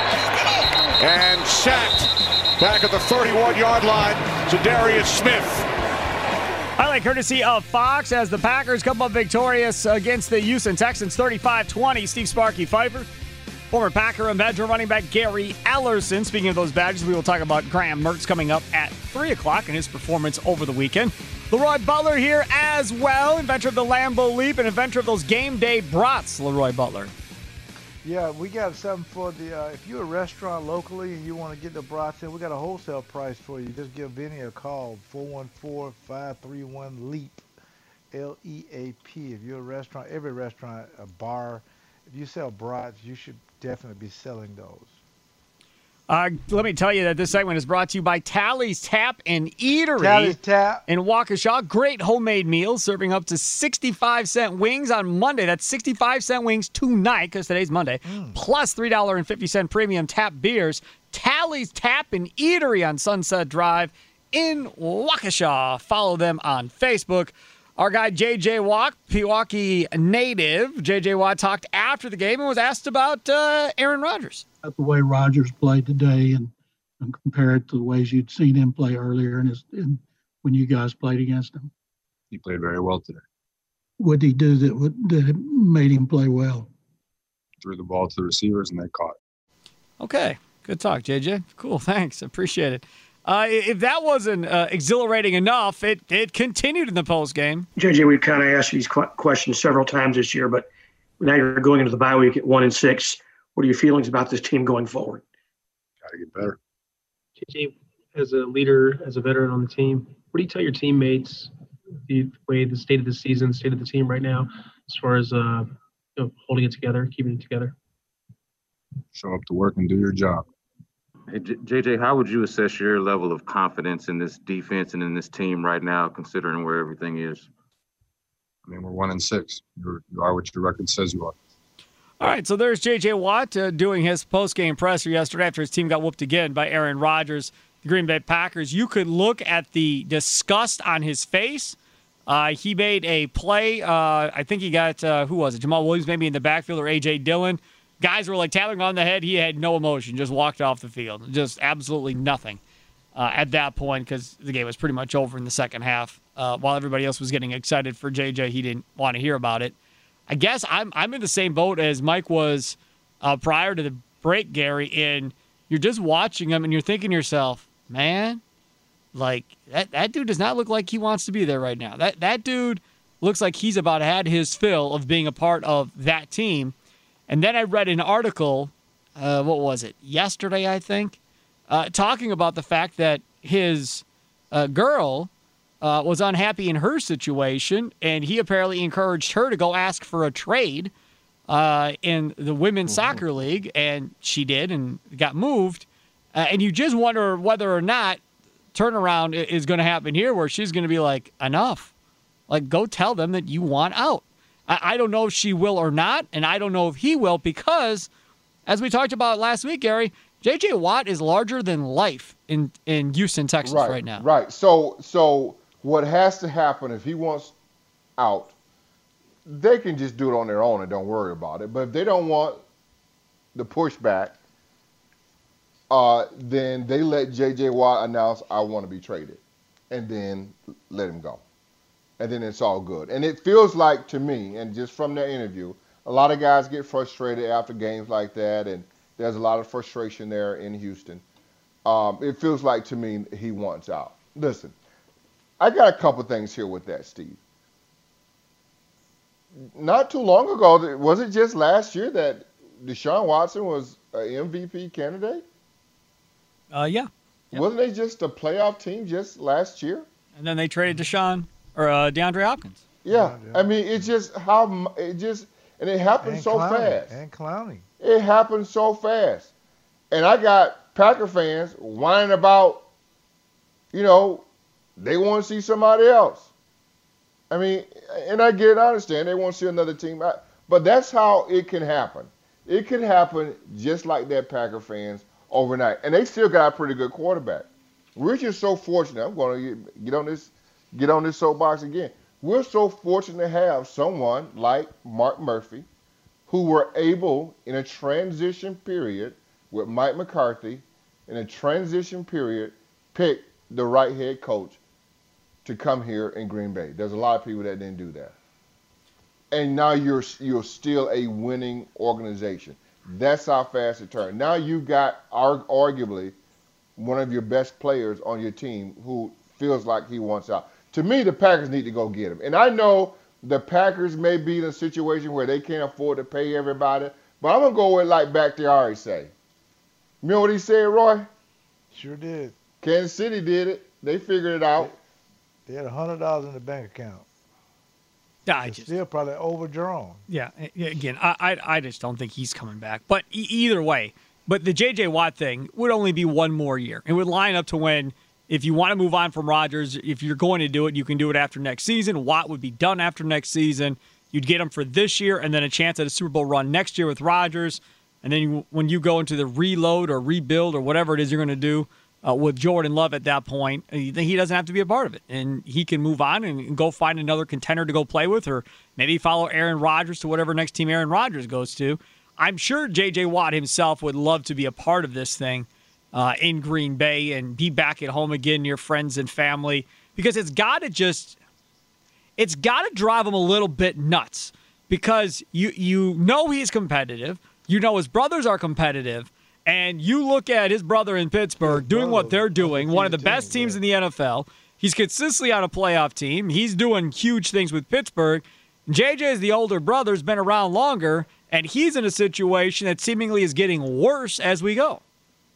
and sacked back at the thirty-one yard line to Darius Smith. Highlight courtesy of Fox as the Packers come up victorious against the Houston Texans thirty-five twenty. Steve Sparky Pfeiffer, former Packer and veteran running back Gary Ellerson. Speaking of those badges, we will talk about Graham Mertz coming up at three o'clock and his performance over the weekend. Leroy Butler here as well, inventor of the Lambeau Leap and inventor of those game day brats, Leroy Butler. Yeah, we got something for the, uh, if you're a restaurant locally and you want to get the brats in, we got a wholesale price for you. Just give Vinny a call, four one four, five three one, LEAP, L E A P. If you're a restaurant, every restaurant, a bar, if you sell brats, you should definitely be selling those. Uh, let me tell you that this segment is brought to you by Tally's Tap and Eatery. Tally's Tap. In Waukesha. Great homemade meals, serving up to sixty-five cent wings on Monday. That's sixty-five cent wings tonight, because today's Monday, mm. plus three dollars and fifty cents premium tap beers. Tally's Tap and Eatery on Sunset Drive in Waukesha. Follow them on Facebook. Our guy J J Watt, Pewaukee native, J J Watt talked after the game and was asked about uh, Aaron Rodgers. About the way Rodgers played today, and, and compare it to the ways you'd seen him play earlier in his in, when you guys played against him. He played very well today. What did he do that would, that made him play well? Threw the ball to the receivers and they caught it. Okay, good talk, J J. Cool, thanks, appreciate it. Uh, if that wasn't uh, exhilarating enough, it, it continued in the postgame. J J, we've kind of asked you these qu- questions several times this year, but now you're going into the bye week at one and six. What are your feelings about this team going forward? Got to get better. J J, as a leader, as a veteran on the team, what do you tell your teammates the way the state of the season, state of the team right now, as far as uh, you know, holding it together, keeping it together? Show up to work and do your job. Hey, J J, how would you assess your level of confidence in this defense and in this team right now, considering where everything is? I mean, we're one and six. You're, you are what your record says you are. All right, so there's J J. Watt uh, doing his post-game presser yesterday after his team got whooped again by Aaron Rodgers, the Green Bay Packers. You could look at the disgust on his face. Uh, he made a play. Uh, I think he got, uh, who was it, Jamal Williams maybe in the backfield or A J. Dillon. Guys were like tapping on the head. He had no emotion, just walked off the field. Just absolutely nothing uh, at that point because the game was pretty much over in the second half. Uh, while everybody else was getting excited for J J, he didn't want to hear about it. I guess I'm I'm in the same boat as Mike was uh, prior to the break, Gary, and you're just watching him and you're thinking to yourself, man, like that, that dude does not look like he wants to be there right now. That, that dude looks like he's about had his fill of being a part of that team. And then I read an article, uh, what was it, yesterday, I think, uh, talking about the fact that his uh, girl uh, was unhappy in her situation, and he apparently encouraged her to go ask for a trade uh, in the Women's mm-hmm. Soccer League, and she did and got moved. Uh, and you just wonder whether or not turnaround is going to happen here where she's going to be like, enough. Like, go tell them that you want out. I don't know if she will or not, and I don't know if he will because, as we talked about last week, Gary, J J. Watt is larger than life in, in Houston, Texas right, right now. Right. So, so what has to happen if he wants out, they can just do it on their own and don't worry about it. But if they don't want the pushback, uh, then they let J J. Watt announce, I want to be traded, and then let him go. And then it's all good. And it feels like to me, and just from that interview, a lot of guys get frustrated after games like that, and there's a lot of frustration there in Houston. Um, it feels like to me he wants out. Listen, I got a couple things here with that, Steve. Not too long ago, was it just last year that Deshaun Watson was an M V P candidate? Uh, yeah. Yep. Wasn't they just a playoff team just last year? And then they traded Deshaun. Or uh, DeAndre Hopkins. Yeah. yeah, I mean, it's just how it just and it happened and so clowning, fast. And clowning. It happened so fast, and I got Packer fans whining about, you know, they want to see somebody else. I mean, and I get it, I understand they want to see another team, but that's how it can happen. It can happen just like that, Packer fans overnight, and they still got a pretty good quarterback. We're just so fortunate. I'm going to get, get on this. Get on this soapbox again. We're so fortunate to have someone like Mark Murphy who were able, in a transition period with Mike McCarthy, in a transition period, pick the right head coach to come here in Green Bay. There's a lot of people that didn't do that. And now you're you're still a winning organization. That's how fast it turned. Now you've got arguably one of your best players on your team who feels like he wants out. To me, the Packers need to go get him. And I know the Packers may be in a situation where they can't afford to pay everybody, but I'm going to go with like Bakhtiari say. You know what he said, Roy? Sure did. Kansas City did it. They figured it out. They, they had one hundred dollars in the bank account. Yeah, I just, still probably overdrawn. Yeah, again, I, I I just don't think he's coming back. But e- either way, but the J J. Watt thing would only be one more year. It would line up to when – if you want to move on from Rodgers, if you're going to do it, you can do it after next season. Watt would be done after next season. You'd get him for this year and then a chance at a Super Bowl run next year with Rodgers. And then you, when you go into the reload or rebuild or whatever it is you're going to do uh, with Jordan Love at that point, he doesn't have to be a part of it. And he can move on and go find another contender to go play with or maybe follow Aaron Rodgers to whatever next team Aaron Rodgers goes to. I'm sure J J. Watt himself would love to be a part of this thing. Uh, in Green Bay and be back at home again near friends and family because it's got to just it's got to drive him a little bit nuts because you you know he's competitive, you know his brothers are competitive, And you look at his brother in Pittsburgh doing what they're doing, one of the best teams in the N F L. He's consistently on a playoff team. He's doing huge things with Pittsburgh. J J is the older brother, has been around longer, and he's in a situation that seemingly is getting worse as we go.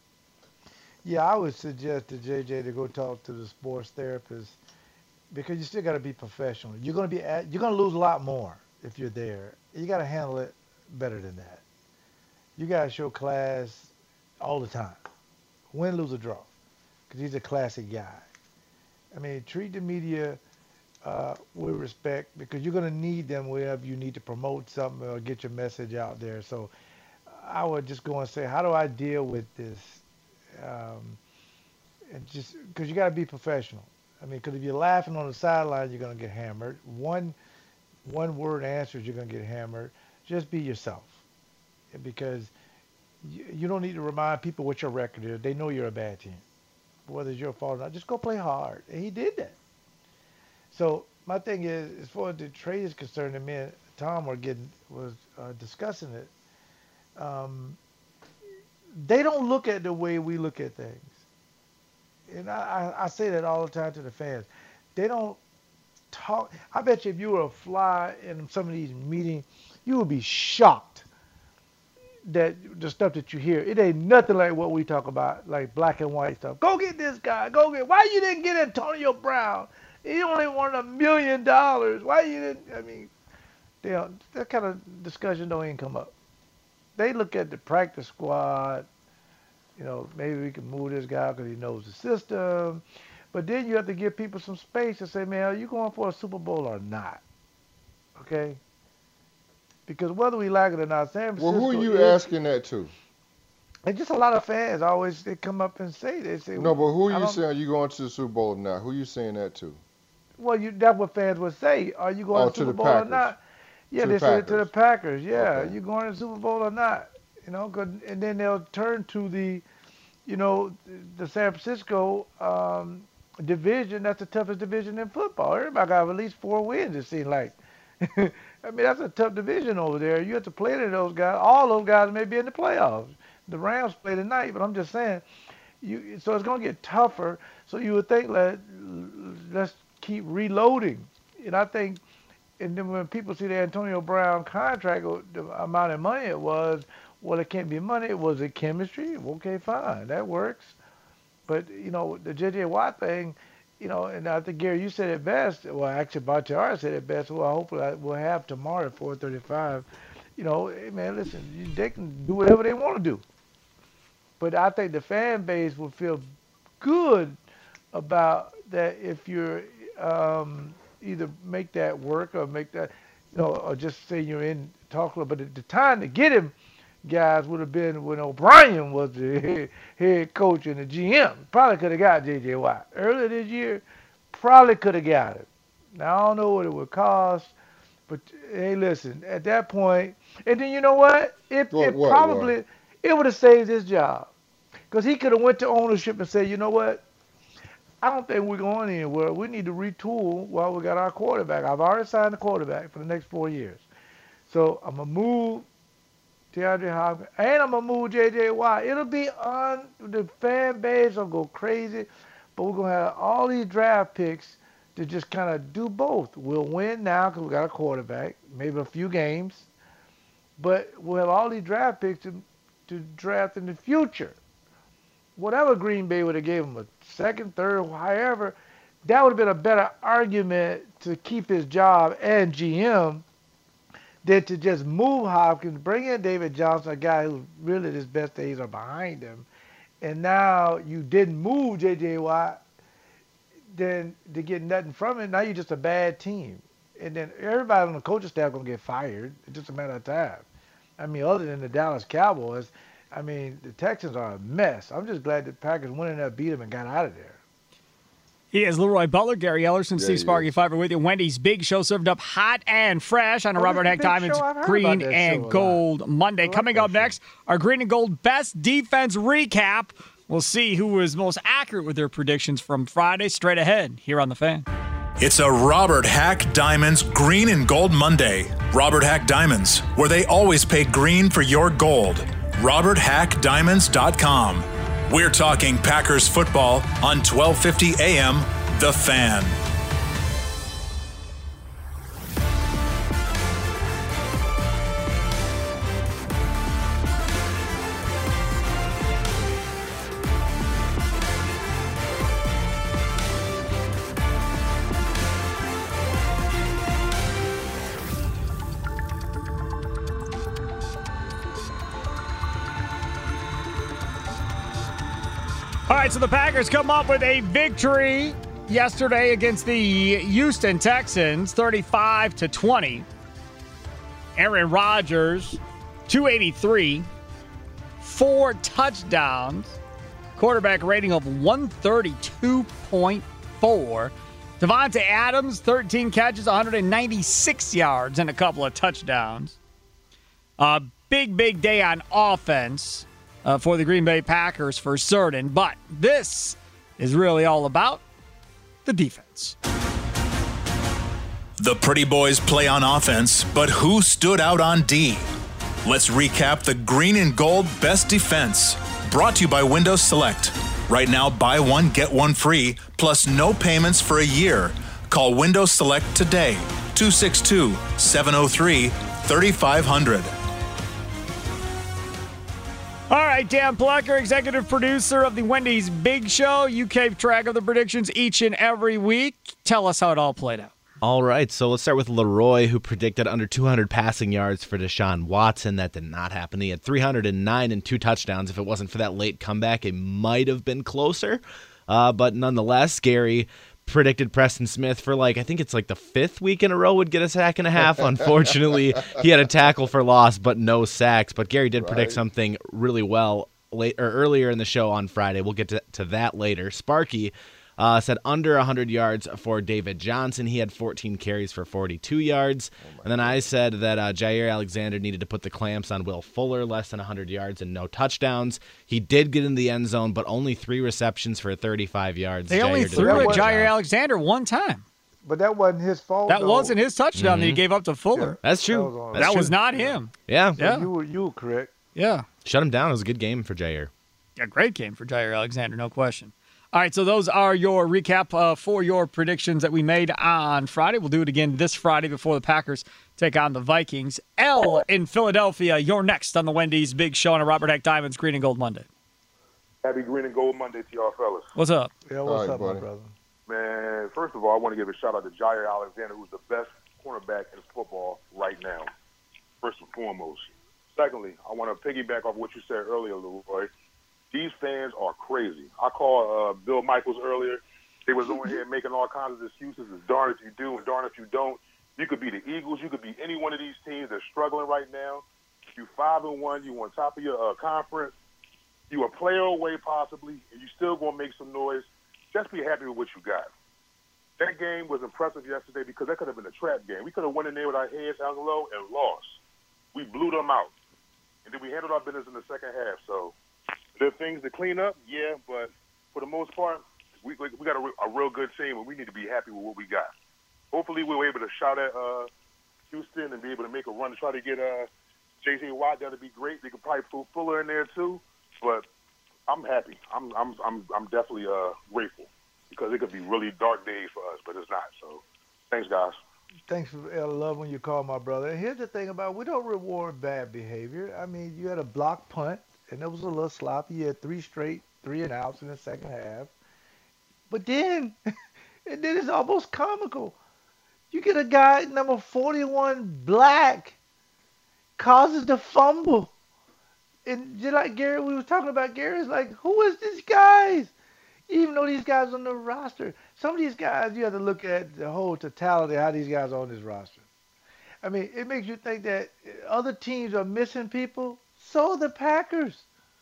Yeah, I would suggest to J J to go talk to the sports therapist because you still got to be professional. You're going to be at, you're going to lose a lot more if you're there. You got to handle it better than that. You got to show class all the time. Win, lose, or draw, because he's a classic guy. I mean, treat the media uh, with respect because you're going to need them wherever you need to promote something or get your message out there. So I would just go and say, how do I deal with this? Um, and just because you got to be professional. I mean, because if you're laughing on the sideline, you're going to get hammered. One, one word answers, you're going to get hammered. Just be yourself, because you, you don't need to remind people what your record is. They know you're a bad team, whether it's your fault or not. Just go play hard, and he did that. So my thing is, as far as the trade is concerned, and me and Tom were getting was uh, discussing it. Um, they don't look at the way we look at things. And I, I, I say that all the time to the fans. They don't talk. I bet you if you were a fly in some of these meetings, you would be shocked that the stuff that you hear. It ain't nothing like what we talk about, like black and white stuff. Go get this guy. Go get. Why you didn't get Antonio Brown? He only wanted a million dollars. Why you didn't? I mean, they don't, that kind of discussion don't even come up. They look at the practice squad. You know, maybe we can move this guy because he knows the system. But then you have to give people some space to say, man, are you going for a Super Bowl or not? Okay? Because whether we like it or not, San Francisco. Well, who are you is, asking that to? And just a lot of fans always they come up and say, they say. No, but who I are you don't- saying, are you going to the Super Bowl or not? Who are you saying that to? Well, you that's what fans would say. Are you going Oh, to to Super the Bowl or Packers. not? Yeah, To they the say it to the Packers. Yeah, Okay. are you going to the Super Bowl or not? You know, 'cause- and then they'll turn to the, you know, the San Francisco um, division. That's the toughest division in football. Everybody got at least four wins, it seems like. I mean, that's a tough division over there. You have to play to those guys. All those guys may be in the playoffs. The Rams play tonight, but I'm just saying, you. So it's going to get tougher. So you would think, let let's keep reloading. And I think, and then when people see the Antonio Brown contract, the amount of money it was, well, it can't be money. Was it chemistry? Okay, fine, that works. But you know, the J J Watt thing, you know, and I think Gary, you said it best. Well, actually, Bakhtiari said it best. Well, hopefully I- we'll have tomorrow at four thirty-five. You know, hey, man, listen, you- they can do whatever they want to do. But I think the fan base will feel good about that if you're um, either make that work or make that, you know, or just say you're in talk. But at the time to get him, guys, would have been when O'Brien was the head, head coach and the G M. Probably could have got J J Watt earlier this year. Probably could have got it. Now I don't know what it would cost, but hey, listen, at that point, and then you know what? It, What- it what, probably what? it would have saved his job, because he could have went to ownership and said, you know what? I don't think we're going anywhere. We need to retool while we got our quarterback. I've already signed the quarterback for the next four years. So I'm going to move DeAndre Hopkins, and I'm going to move J J Watt. It'll be on, the fan base will go crazy, but we're going to have all these draft picks to just kind of do both. We'll win now because we got a quarterback, maybe a few games, but we'll have all these draft picks to, to draft in the future. Whatever Green Bay would have gave him, a second, third, however, that would have been a better argument to keep his job and G M than to just move Hopkins, bring in David Johnson, a guy who really his best days are behind him, and now you didn't move J J Watt, then to get nothing from it, now you're just a bad team. And then everybody on the coaching staff going to get fired. It's just a matter of time. I mean, other than the Dallas Cowboys, I mean, the Texans are a mess. I'm just glad the Packers went in there, beat them, and got out of there. He is Leroy Butler, Gary Ellerson, Yeah, Steve he Sparky Fiver with you. Wendy's Big Show served up hot and fresh on a Oh, Robert this Heck is a big Diamonds show. I've heard Green about that and show a lot. Gold Monday. Coming up next, our Green and Gold Best Defense Recap. We'll see who was most accurate with their predictions from Friday. Straight ahead here on The Fan. It's a Robert Hack Diamonds Green and Gold Monday. Robert Hack Diamonds, where they always pay green for your gold. Robert Hack Diamonds dot com. We're talking Packers football on twelve fifty A M, The Fan. All right, so the Packers come up with a victory yesterday against the Houston Texans, thirty-five to twenty. Aaron Rodgers, two eighty-three, four touchdowns, quarterback rating of one thirty-two point four. Devontae Adams, thirteen catches, one ninety-six yards, and a couple of touchdowns. A big, big day on offense uh, for the Green Bay Packers for certain. But this is really all about the defense. The Pretty Boys play on offense, but who stood out on D? Let's recap the green and gold best defense. Brought to you by Windows Select. Right now, buy one, get one free, plus no payments for a year. Call Windows Select today, two six two, seven oh three, three five zero zero. All right, Dan Plucker, executive producer of the Wendy's Big Show. You keep track of the predictions each and every week. Tell us how it all played out. All right, so let's start with Leroy, who predicted under two hundred passing yards for Deshaun Watson. That did not happen. He had three hundred nine and two touchdowns. If it wasn't for that late comeback, it might have been closer. Uh, but nonetheless, Gary predicted Preston Smith for, like, I think it's like the fifth week in a row would get a sack and a half. Unfortunately, he had a tackle for loss, but no sacks. But Gary did right. predict something really well late or earlier in the show on Friday. We'll get to, to that later. Sparky Uh, said under one hundred yards for David Johnson. He had fourteen carries for forty-two yards. Oh and then I said that uh, Jair Alexander needed to put the clamps on Will Fuller, less than one hundred yards and no touchdowns. He did get in the end zone, but only three receptions for thirty-five yards. They Jair only threw at Jair Alexander one time. But that wasn't his fault. That though. wasn't his touchdown mm-hmm. that he gave up to Fuller. Yeah, that's true. That was, that's that true. was not him. Yeah. So yeah. You were, you were correct. Yeah. Shut him down. It was a good game for Jair. Yeah, great game for Jair Alexander, no question. All right, so those are your recap uh, for your predictions that we made on Friday. We'll do it again this Friday before the Packers take on the Vikings. L in Philadelphia, you're next on the Wendy's Big Show on a Robert Hack Diamonds Green and Gold Monday. Happy Green and Gold Monday to y'all fellas. What's up? Yeah, what's right, up, buddy. my brother? Man, first of all, I want to give a shout-out to Jair Alexander, who's the best cornerback in football right now, first and foremost. Secondly, I want to piggyback off what you said earlier, Leroy. These fans are crazy. I called uh, Bill Michaels earlier. They was over here making all kinds of excuses. It's darn if you do and darn if you don't. You could be the Eagles. You could be any one of these teams that's struggling right now. You five and one. You on top of your uh, conference. You a player away possibly, and you still gonna make some noise. Just be happy with what you got. That game was impressive yesterday because that could have been a trap game. We could have went in there with our heads hung low and lost. We blew them out, and then we handled our business in the second half. So. There are things to clean up, yeah, but for the most part, we we got a, a real good team, and we need to be happy with what we got. Hopefully, we were able to shout at uh, Houston and be able to make a run to try to get uh, J J Watt. That'd be great. They could probably put Fuller in there too, but I'm happy. I'm I'm I'm I'm definitely uh, grateful because it could be really dark days for us, but it's not. So, thanks, guys. Thanks for L. Love when you call my brother. And here's the thing about we don't reward bad behavior. I mean, you had a block punt. And it was a little sloppy. You had three straight three and outs in the second half. But then, and then it's almost comical. You get a guy, number forty-one, Black, causes the fumble. And just like Gary, we were talking about, Gary's like, who is these guys? Even though these guys are on the roster. Some of these guys, you have to look at the whole totality of how these guys are on this roster. I mean, it makes you think that other teams are missing people. So are the Packers.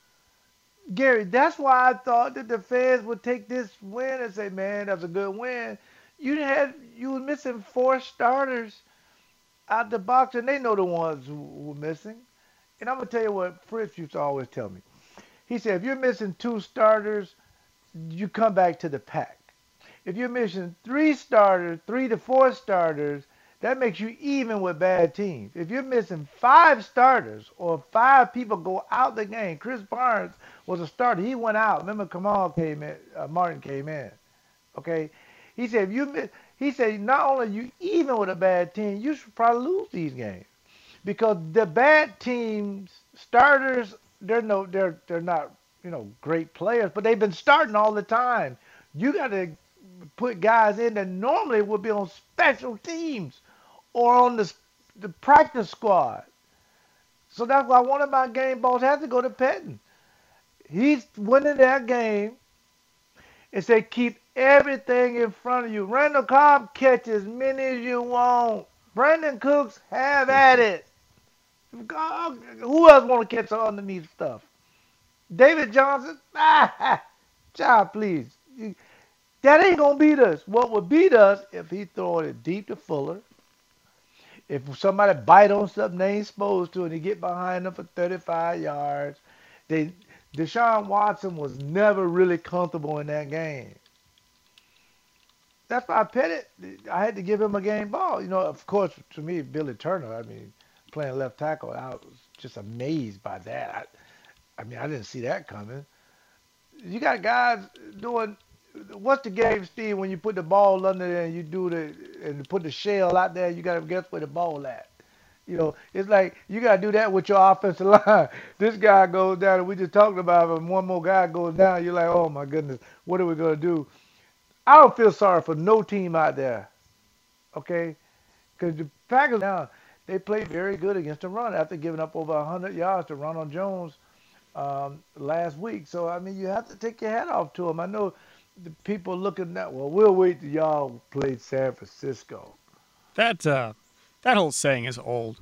Gary, that's why I thought that the fans would take this win and say, man, that's a good win. You had you were missing four starters out the box, and they know the ones who were missing. And I'm going to tell you what Fritz used to always tell me. He said, if you're missing two starters, you come back to the pack. If you're missing three starters, three to four starters, that makes you even with bad teams. If you're missing five starters or five people go out the game, Chris Barnes was a starter. He went out. Remember, Kamal came in, uh, Martin came in. Okay, he said if you miss, he said not only are you even with a bad team, you should probably lose these games because the bad teams starters they're no they're they're not you know great players, but they've been starting all the time. You got to put guys in that normally would be on special teams or on the the practice squad. So that's why one of my game balls has to go to Pettin. He's winning that game and say keep everything in front of you. Randall Cobb catch as many as you want. Brandon Cooks have at it. God, who else want to catch underneath stuff? David Johnson? Ah, child, please. You, that ain't going to beat us. What would beat us if he throwing it deep to Fuller, if somebody bite on something they ain't supposed to and he get behind them for thirty-five yards. They, Deshaun Watson was never really comfortable in that game. That's why I Pettit, I had to give him a game ball. You know, of course, to me, Billy Turner, I mean, playing left tackle, I was just amazed by that. I, I mean, I didn't see that coming. You got guys doing, what's the game, Steve, when you put the ball under there and you do the, and put the shell out there, you got to guess where the ball at. You know, it's like you got to do that with your offensive line. This guy goes down, and we just talked about it, and one more guy goes down, you're like, oh, my goodness, what are we going to do? I don't feel sorry for no team out there, okay? Because the Packers now, they played very good against the run after giving up over one hundred yards to Ronald Jones um, last week. So, I mean, you have to take your hat off to them. I know the people looking at, well, we'll wait till y'all play San Francisco. That uh, that whole saying is old.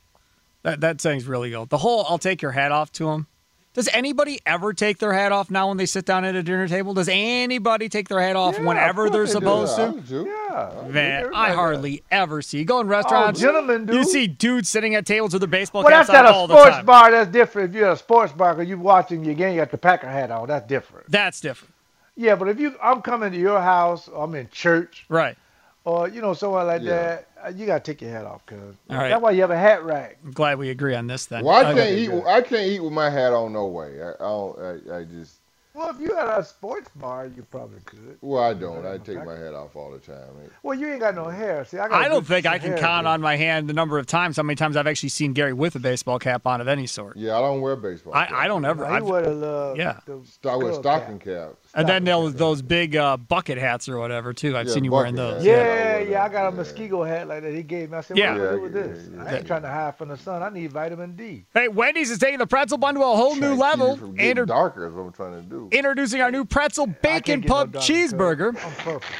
That that saying's really old. The whole I'll take your hat off to them. Does anybody ever take their hat off now when they sit down at a dinner table? Does anybody take their hat off Yeah, whenever of they're course they supposed do. to? Yeah. Man, Everybody I hardly ever see. You go in restaurants, Oh, gentlemen do. you see dudes sitting at tables with their baseball Well, that's caps on at all a the sports time. bar. That's different. If you're at a sports bar because you're watching your game, you got the Packer hat on. That's different. That's different. Yeah, but if you, I'm coming to your house, or I'm in church, right, or you know somewhere like Yeah. that, uh, you gotta take your hat off, cuz. All right. That's why you have a hat rack. I'm glad we agree on this then. Well, I Okay. can't eat. I can't eat with my hat on. No way. I, I don't. I, I just. Well, if you at a sports bar, you probably could. Well, I don't. I take my hat off all the time. Well, you ain't got no hair. See, I, got I a don't good think I can hair, count dude. on my hand the number of times, how many times I've actually seen Gary with a baseball cap on of any sort. Yeah, I don't wear baseball. I, I don't ever. No, he I've- wear the little, yeah. the I wear skull stocking cap. caps. And then those those big uh, bucket hats or whatever too. I've Yeah, seen you wearing bucket those. Yeah, yeah, I got a mosquito hat like that he gave me. I said, Yeah. what do I do Yeah, with yeah, this? yeah, I ain't trying to hide from the sun. I need vitamin D. Hey, Wendy's is taking the pretzel bun to a whole new Trying to keep level. it from getting Inter- darker is what I'm trying to do. introducing our new pretzel bacon get no pub darker, cheeseburger. I'm perfect.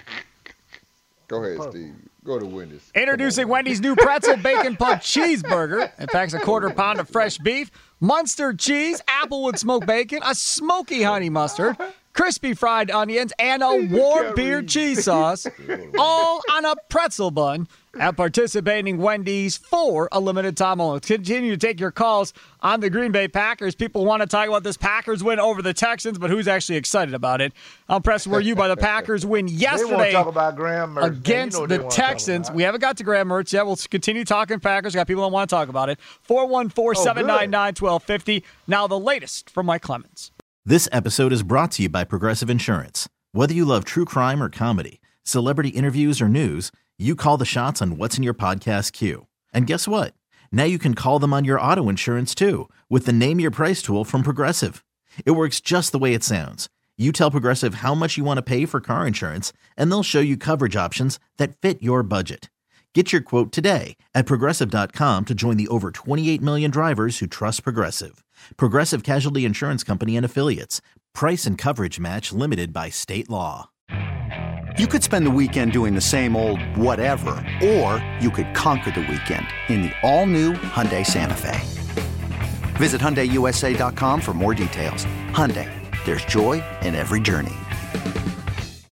Go ahead, Steve. Go to Wendy's. Introducing Wendy's new pretzel bacon pub cheeseburger. It packs a quarter pound of fresh beef, Munster cheese, applewood smoked bacon, a smoky honey mustard, crispy fried onions, and a warm beer cheese sauce, all on a pretzel bun at participating Wendy's for a limited time only. Continue to take your calls on the Green Bay Packers. People want to talk about this Packers win over the Texans, but who's actually excited about it? How impressed were you by the Packers win They want yesterday to talk about Graham Mertz. man. You against know what they the wanna talk Texans? about. We haven't got to Graham Mertz yet. We'll continue talking Packers. Got people that want to talk about it. four one four, seven nine nine, one two five zero. Now the latest from Mike Clemens. This episode is brought to you by Progressive Insurance. Whether you love true crime or comedy, celebrity interviews or news, you call the shots on what's in your podcast queue. And guess what? Now you can call them on your auto insurance too with the Name Your Price tool from Progressive. It works just the way it sounds. You tell Progressive how much you want to pay for car insurance, and they'll show you coverage options that fit your budget. Get your quote today at Progressive dot com to join the over twenty-eight million drivers who trust Progressive. Progressive Casualty Insurance Company and Affiliates. Price and coverage match limited by state law. You could spend the weekend doing the same old whatever, or you could conquer the weekend in the all-new Hyundai Santa Fe. Visit Hyundai U S A dot com for more details. Hyundai, there's joy in every journey.